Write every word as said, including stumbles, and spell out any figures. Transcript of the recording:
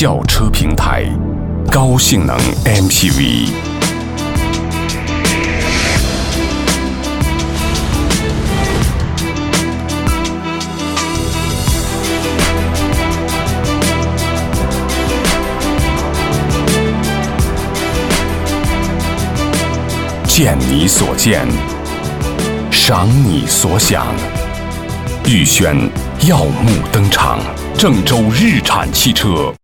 轿车平台，高性能 M P V。见你所见，赏你所想。玉轩耀目登场，郑州日产汽车